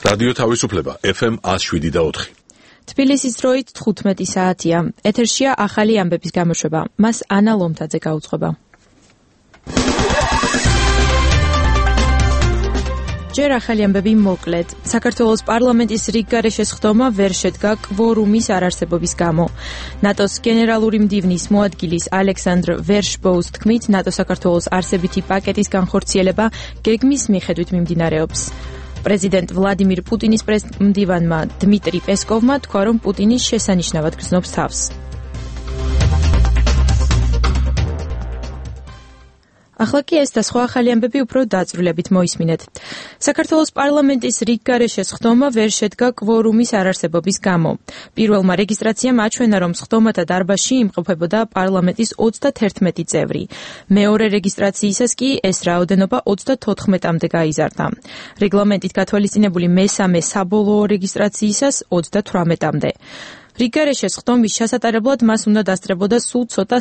რადიო თავისუფლება FM 107.4. თბილისის დროით 15 საათია. ეთერშია ახალი ამბების გამოშვება. მას ანა ლომთაძე გაუძღვება. ჯერ ახალი ამბები მოკლედ. საქართველოს პარლამენტის რიგგარეშე სხდომა ვერ შედგა კვორუმის არარსებობის გამო. ნატოს გენერალური მდივნის მოადგილის ალექსანდრ ვერშბოუს თქმით, ნატო საქართველოს არსებითი პაკეტის განხორციელება გეგმის მიხედვით მიმდინარეობს. პრეზიდენტ ვლადიმირ პუტინის პრესმდივანმა დმიტრი პესკოვმა თქვა, რომ პუტინი შესანიშნავად გრძნობს თავს. ახლა კი ეს და სხვა ახალი ამბები უფრო დაწვრილებით მოისმინეთ. საქართველოს პარლამენტის რიგგარეშე სხდომა ვერ შედგა კვორუმის არარსებობის გამო. პირველმა რეგისტრაციამ აჩვენა, რომ სხდომათა დარბაზში იმყოფებოდა პარლამენტის 31 წევრი. მეორე რეგისტრაციისას კი ეს რაოდენობა 34-მდე გაიზარდა. რეგლამენტით გათვალისწინებული მესამე საბოლოო რეგისტრაციისას 38-მდე. რიგგარეშე სხდომის ჩასატარებლად მას უნდა დასწრებოდა სულ ცოტა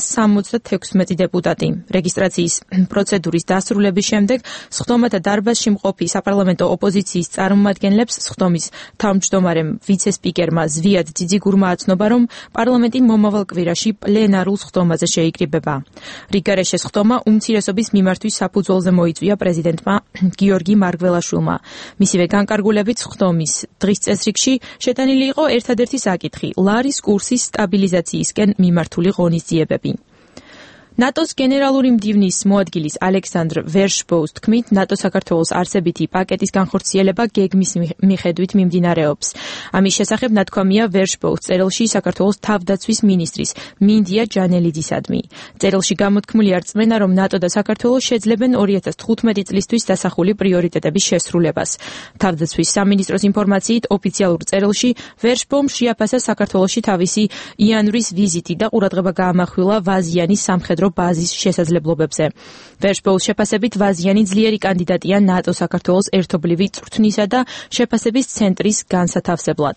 76 დეპუტატი. რეგისტრაციის პროცედურის დასრულების შემდეგ სხდომათა დარბაზში მყოფი საპარლამენტო ოპოზიციის წარმომადგენლებს სხდომის თავმჯდომარემ ვიცე-სპიკერმა ზვიად ძიძიგურმა აცნობა, რომ პარლამენტი მომავალ კვირაში პლენარულ სხდომაზე შეიკრიბება. რიგგარეშე სხდომა უმცირესობის მიმართვის საფუძველზე მოიწვია პრეზიდენტმა გიორგი მარგველაშვილმა. მისივე განკარგულებით სხდომის დღის წესრიგში შეტანილი იყო ერთადერთი საკითხი ლარის კურსის სტაბილიზაციისკენ მიმართული ღონისძიებები. ნატოს გენერალური მდივნის მოადგილის ალექსანდრ ვერშბოუს თქმით, ნატო საქართველოს არსებითი პაკეტის განხორციელება გეგმის მიხედვით მიმდინარეობს. ამის შესახებ ნათქვამია ვერშბოუს წერილში საქართველოს თავდაცვის მინისტრის მინდია ჯანელიძისადმი. წერილში გამოთქმულია რწმენა, რომ ნატო და საქართველო შეძლებენ 2015 წლისთვის დასახული პრიორიტეტების შესრულებას. თავდაცვის სამინისტროს ინფორმაციით ოფიციალურ წერილში ვერშბოუმ შეაფასა საქართველოში თავისი იანვრის ვიზიტი და ყურადღება გაამახვილა ვაზიანის სამხედრო ბაზის შესაძლებლობებზე. ვერშბოუს შეფასებით ვაზიანი ძლიერი კანდიდატია ნატო-საქართველოს ერთობლივი წვრთნისა და შეფასების ცენტრის განსათავსებლად.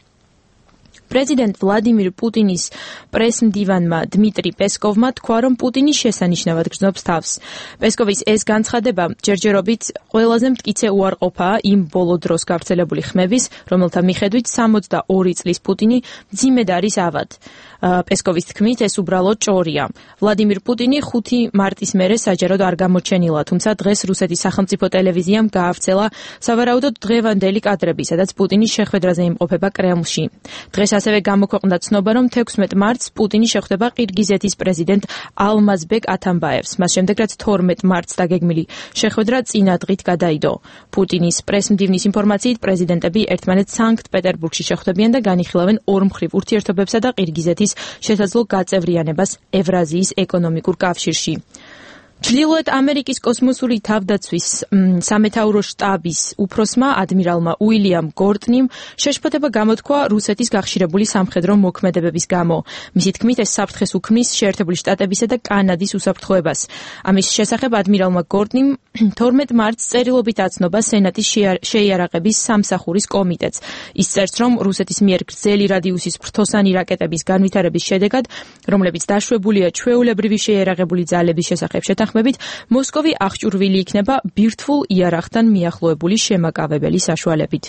პრეზიდენტ ვლადიმირ პუტინის პრესმდივანმა დმიტრი პესკოვმა თქვა, რომ პუტინი შესანიშნავად გრძნობს თავს. პესკოვის ეს განცხადება ჯერჯერობით ყველაზე მტკიცე უარყოფაა იმ ბოლო დროს გავრცელებული ხმების, რომელთა მიხედვით 62 წლის პუტინი მძიმედ არის ავად. პესკოვის თქმით, ეს უბრალოდ ჭორია. ვლადიმირ პუტინი 5 მარტის მერე საჯაროდ არ გამოჩენილა, თუმცა დღეს რუსეთის სახელმწიფო ტელევიზიამ გაავრცელა სავარაუდოდ დღევანდელი კადრები, სადაც პუტინი შეხვედრაზე იმყოფება კრემლში. დღეს ასევე გამოქვეყნდა ცნობა, რომ 16 მარტს პუტინი შეხვდება ყირგიზეთის პრეზიდენტ ალმაზბეკ ათამბაევს. მას შემდეგ, რაც 12 მარტს დაგეგმილი შეხვედრა წინა დღით გადაიდო. პუტინის პრესმდივნის ინფორმაციით, პრეზიდენტები ერთმანეთს სანქტ-პეტერბურგში შეხვდებიან და განიხილავენ ორმხრივ ურთიერთობებსა და ყირგიზეთის შესაძლო გაწევრიანებას ევრაზიის ეკონომიკურ კავშირში. ჩრდილოეთ ამერიკის კოსმოსური თავდაცვის სამეთაურო შტაბის უფროსმა ადმირალმა უილიამ გორტნიმ შეშფოთება გამოთქვა რუსეთის გახშირებული სამხედრო მოქმედებების გამო. მისი თქმით, ეს საფრთხეს უქმნის შეერთებული შტატებისა და კანადის უსაფრთხოებას. ამის შესახებ ადმირალმა გორტნიმ 12 მარტს წერილობით აცნობა სენატის შეიარაღების სამსახურის კომიტეტს. ის წერს, რომ რუსეთის მიერ გრძელი რადიუსის ფრთოსანი რაკეტების განვითარების შედეგად, რომლებიც დაშვებულია ჩვეულებრივი შეიარაღებული ძალების შესახებ შეთანხმებით, მოსკოვი აღჭურვილი იქნება ბირთვულ იარაღთან მიახლოებული შემაკავებელი საშუალებით.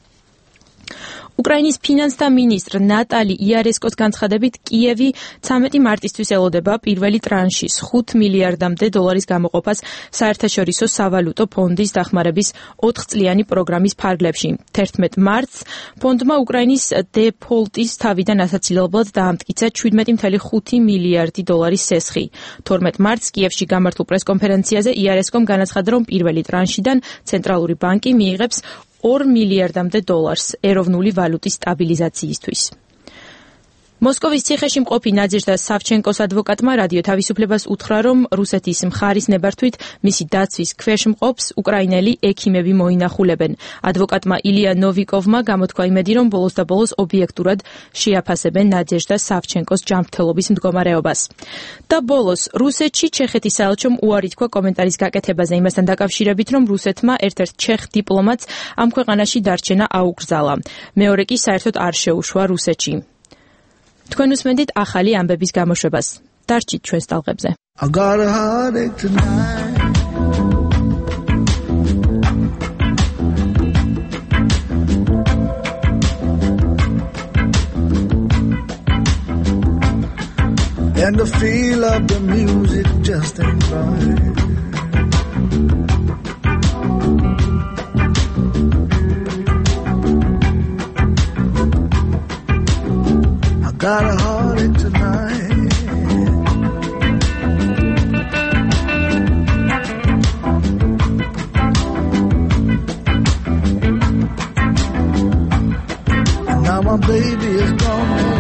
უკრაინის ფინანსთა მინისტრ ნატალი იარესკოს განცხადებით, კიევი 13 მარტისთვის ელოდება პირველი ტრანშის 5 მილიარდამდე დოლარის გამოყოფას საერთაშორისო სავალუტო ფონდის დახმარების 4-წლიანი პროგრამის ფარგლებში. 11 მარტს ფონდმა უკრაინის დეფოლტის თავიდან ასაცილებლად დაამტკიცა 17.5 მილიარდი დოლარის სესხი. 12 მარტს კიევში გამართულ პრესკონფერენციაზე იარესკომ განაცხადა, რომ პირველი ტრანშიდან ცენტრალური ბანკი მიიღებს 2 მილიარდამდე დოლარს ეროვნული ვალუტის სტაბილიზაციისთვის. მოსკოვის ციხეში მყოფი ნადეჟდა სავჩენკოს ადვოკატმა რადიო თავისუფლებას უთხრა, რომ რუსეთის მხარის ნებართვით მისი დაცვის ქვეშ მყოფს უკრაინელი ექიმები მოინახულებენ. ადვოკატმა ილია ნოვიკოვმა გამოთქვა იმედი, რომ ბოლოს და ბოლოს ობიექტურად შეაფასებენ ნადეჟდა სავჩენკოს ჯანმრთელობის მდგომარეობას. და ბოლოს რუსეთში ჩეხეთის საელჩომ უარი თქვა კომენტარის გაკეთებაზე იმასთან დაკავშირებით, რომ რუსეთმა ერთ-ერთ ჩეხ დიპლომატს ამ ქვეყანაში დარჩენა აუკრძალა. მეორე კი საერთოდ არ შეუშვა რუსეთში. თქვენ უსმენთ ახალი ამბების გამოშვებას. დარჩით ჩვენს ტალღებზე. and the feel of the music just ain't right. I got a heartache tonight. And now my baby is gone.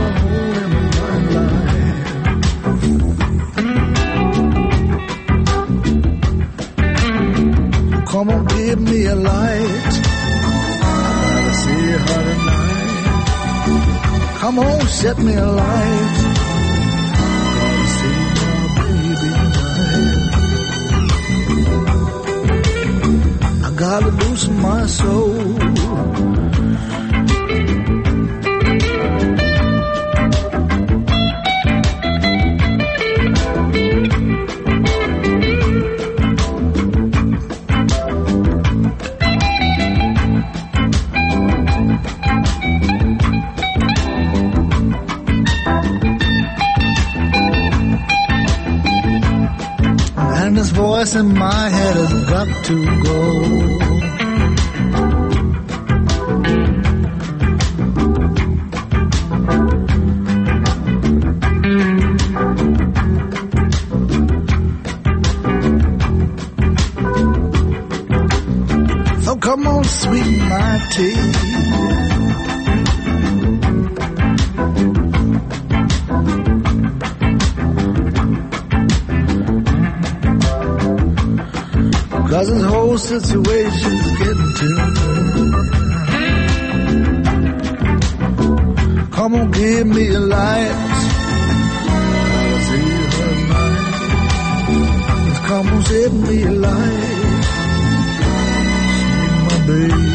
Come on, give me a light. I gotta see her tonight. Come on, set me a light. I gotta see my baby tonight. I gotta loosen my soul. This voice in my head has got to go. So come on, sweeten my tea. Cause this whole situation's getting to me. Come on, give me a light. Gotta see her tonight. Come on, set me a light. See my baby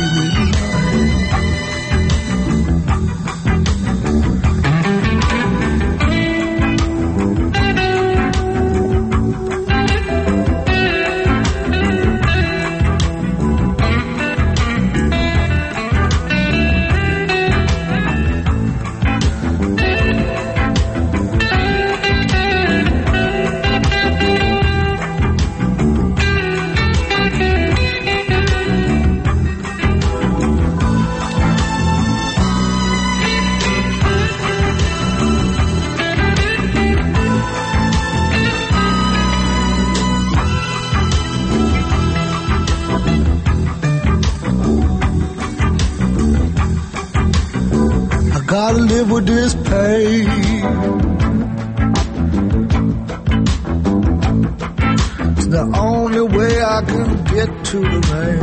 gotta live with this pain. It's the only way I can get to the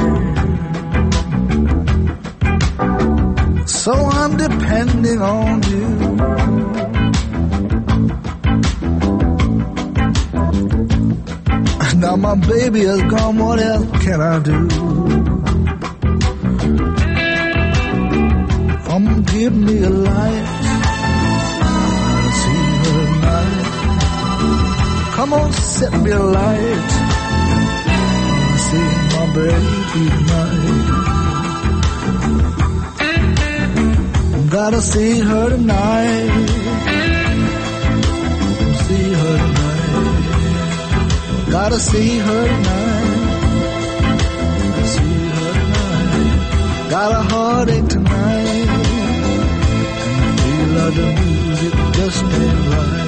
rain. So I'm depending on you. Now my baby is gone, what else can I do? Come give me a light. I see her tonight. Come on, set me a light. I see my baby tonight. Gotta see her tonight. See her tonight. Gotta see her tonight. See her tonight. Got a heartache tonight. The music just ain't right.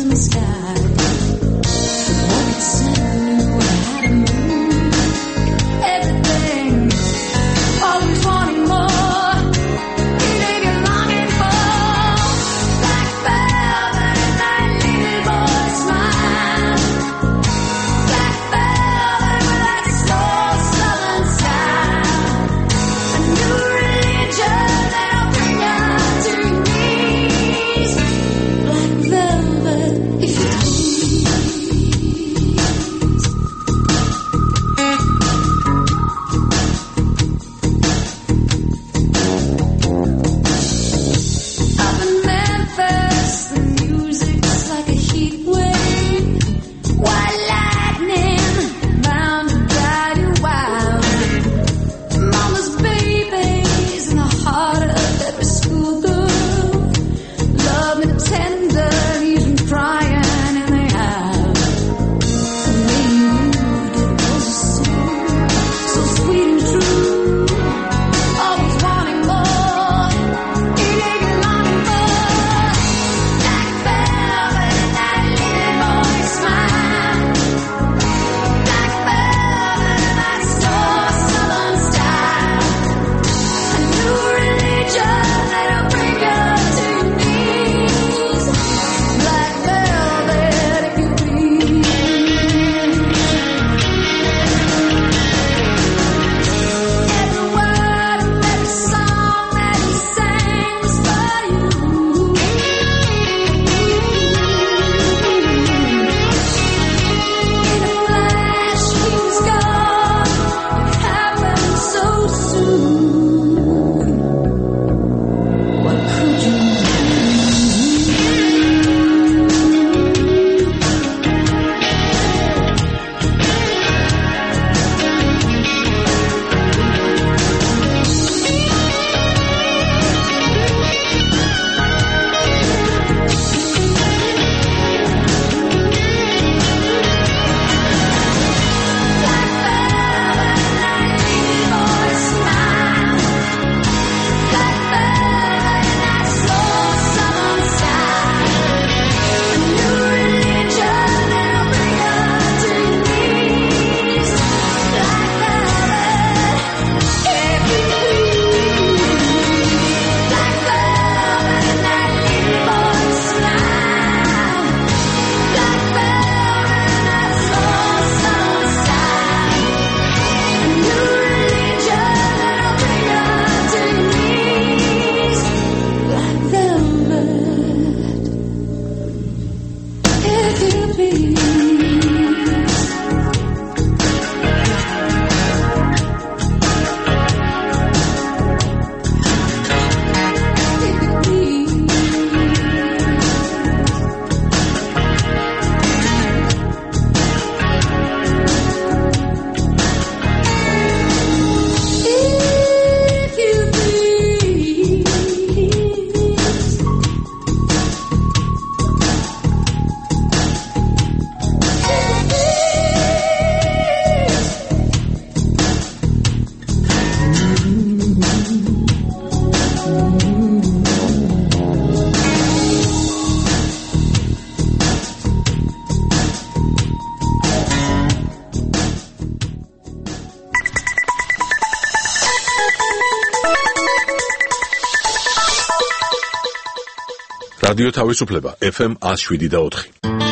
რადიო თავისუფლება FM 107.4.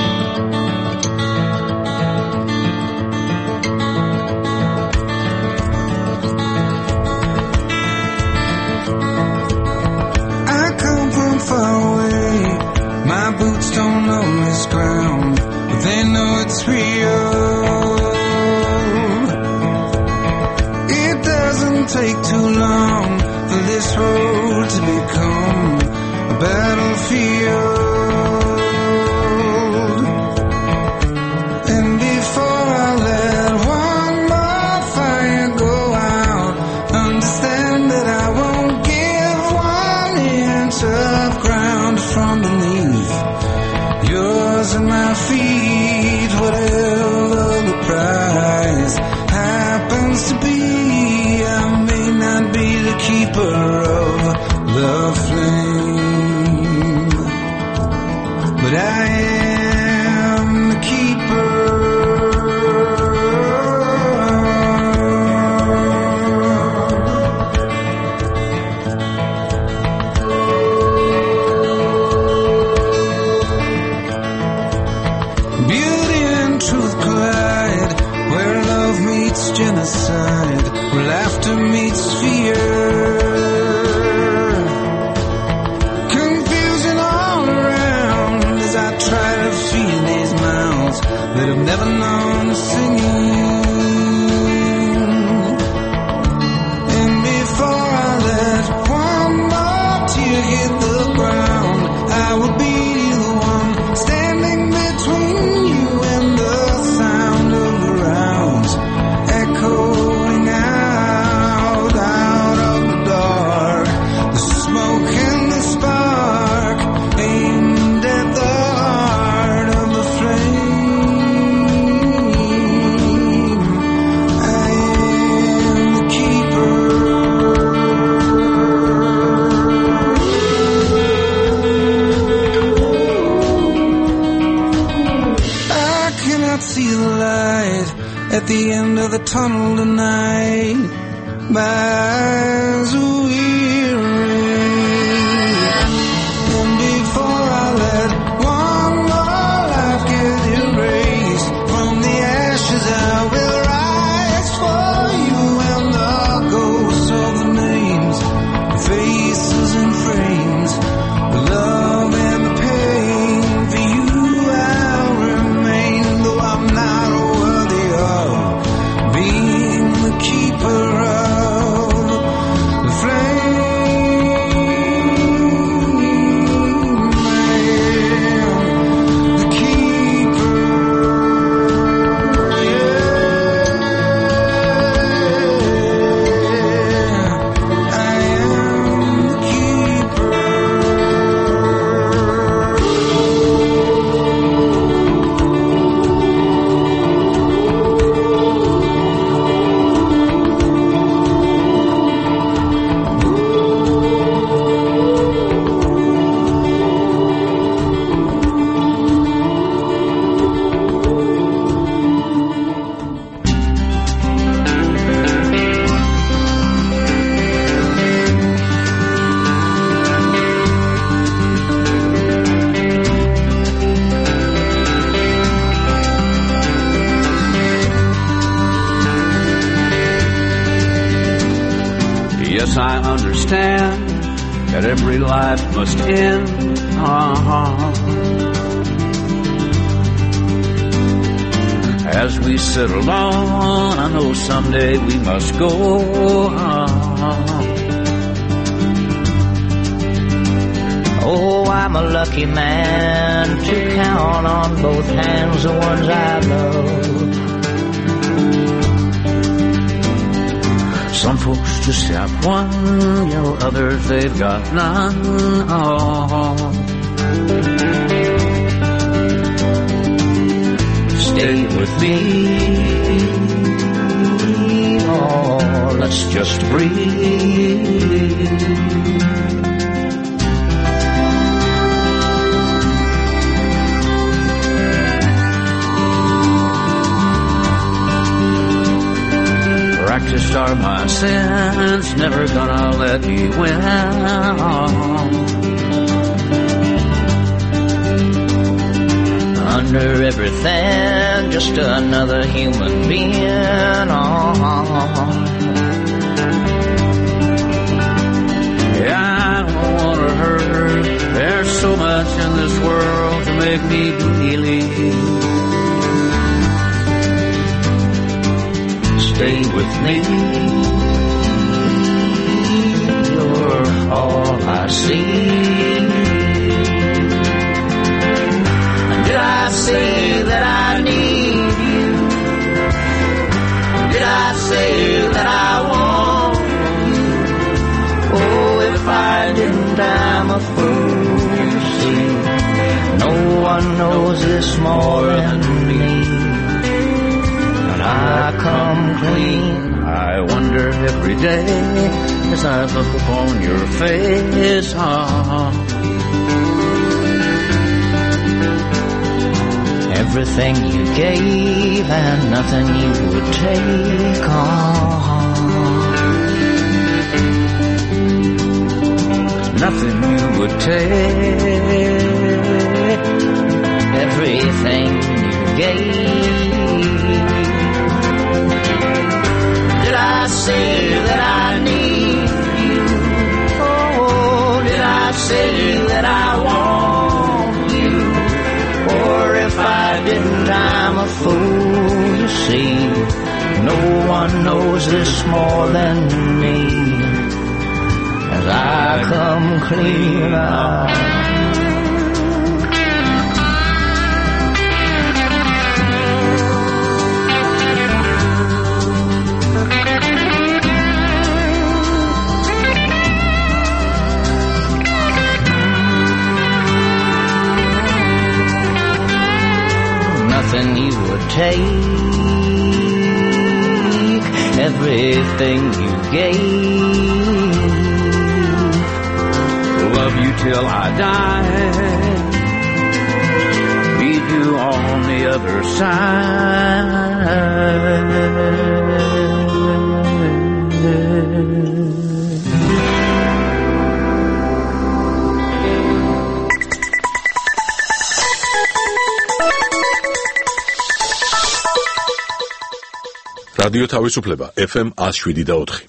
Take too long for this road to become a battlefield. And before I let one more fire go out, understand that I won't give 1 inch of ground from beneath yours and my feet. Whatever the price happens to be, keeper of the flame, but I am meets genocide, where laughter meets fear. Confusion all around as I try to feed these mouths that have never known singing. And before I let one more tear hit the ground, I will be the one standing between you and the sound of the rounds echoing out of the dark. The smoke and the spark aimed at the heart of the flame. I am the keeper. I cannot see the light at the end of the tunnel tonight. My eyes are weary. And before I let one more life get erased from the ashes, I will rise for you and the ghosts of the names, the faces and frames, the love and the pain. For you I'll remain, though I'm not worthy of being the keeper of the flame. I am the keeper. Yeah, I am the keeper. Yes, I understand that every life must end. As we settle on, I know someday we must go. Oh, I'm a lucky man to count on both hands the ones I love. Some folks just have one, you know, others they've got none. Stay with me, oh, let's just breathe. Practiced are my sins, never gonna let me win. Under everything, just another human being. Yeah, I don't wanna hurt. There's so much in this world to make me believe. Stay with me, you're all I see. Did I say that I need you? Did I say that I want you? Oh, if I didn't, I'm a fool. See, no one knows this more than me. I come clean. I wonder every day as I look upon your face. Everything you gave and nothing you would take Nothing you would take. Everything you gave. fool, you see. No one knows this more than me, as I come clean out. Nothing you would take, everything you gave. Love you till I die, meet you on the other side. რადიო თავისუფლება FM 107.4.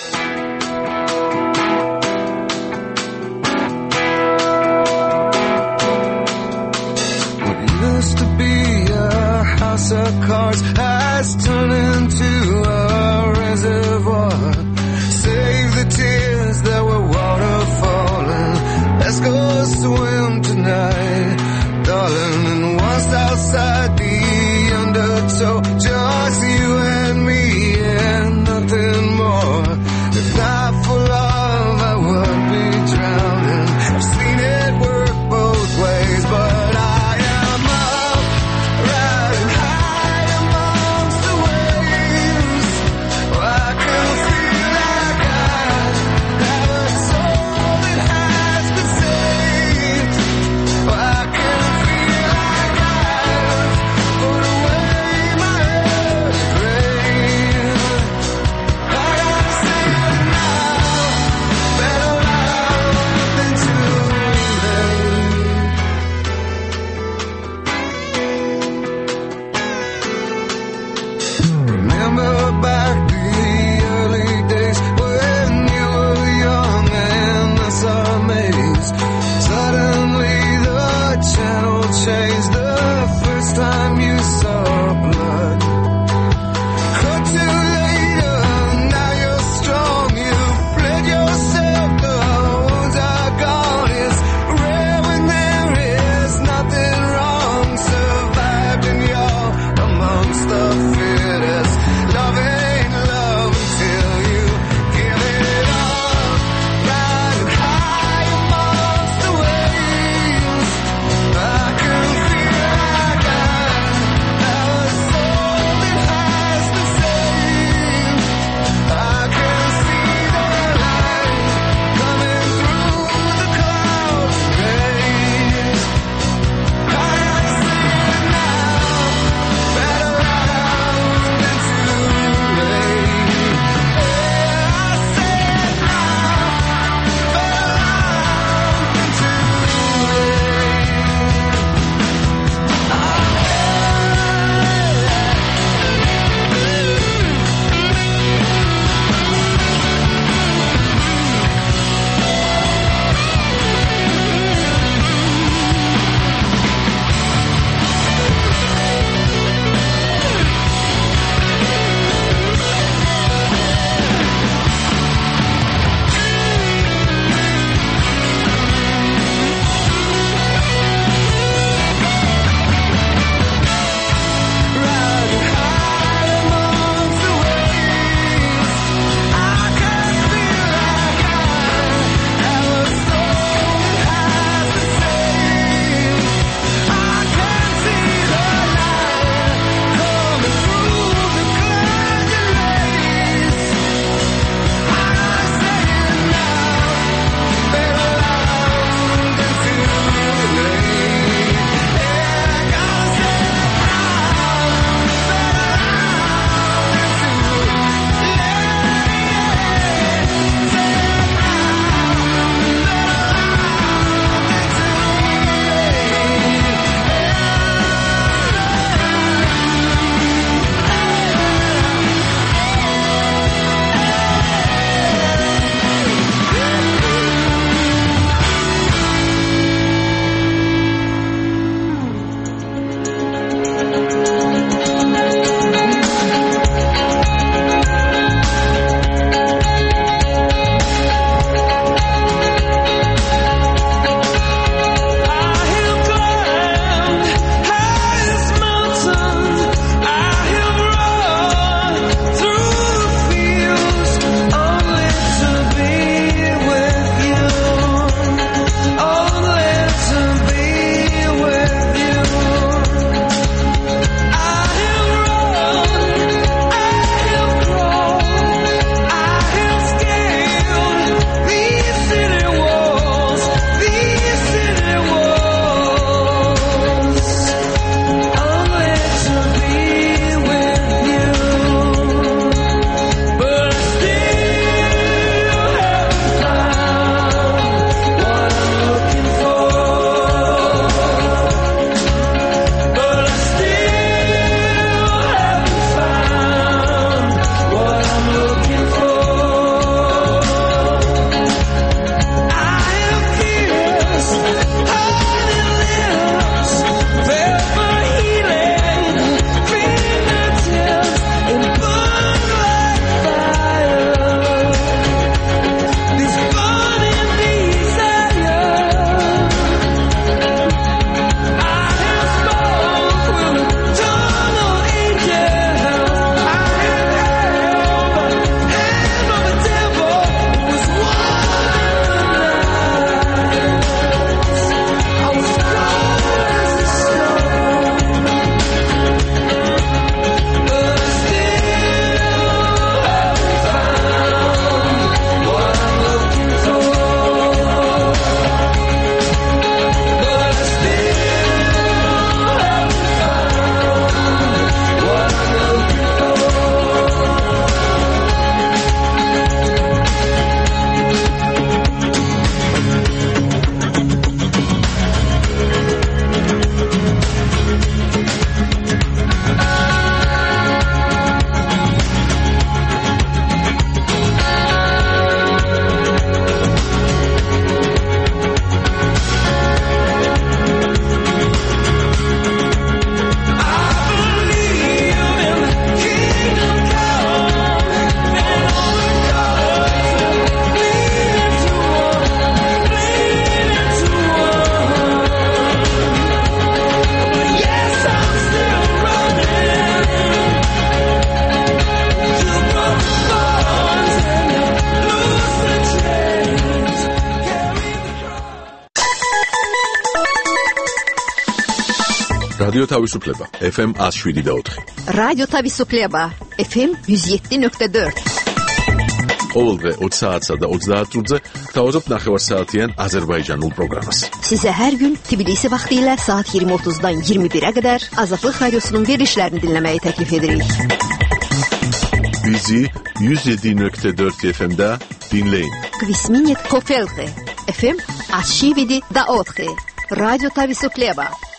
What used to be a house of cards has turned into a reservoir. Save the tears that were waterfalling. Let's go swim tonight, darling. And once outside the undertow, just you and me and nothing more. If not for love, I would be drowning. I've seen it work both ways, but I am up, riding high amongst the waves. რადიო თავისუფლება FM 107.4. რადიო თავისუფლება FM 107.4. ყოველდღე 20 საათსა და 30 minutზე გთავაზობთ ნახევარსაათიან აზერბაიჯანულ პროგრამას. Size her gün Tbilisi vaxtilə saat 20:30-dan 21-ə qədər Azadlıq Radiosunun verilişlərini dinləməyi təklif edirik. Bizi 107.4 FM'da dinleyin. Kvisminit Kofelgi FM 107.4. Radyo Tavisukhleba.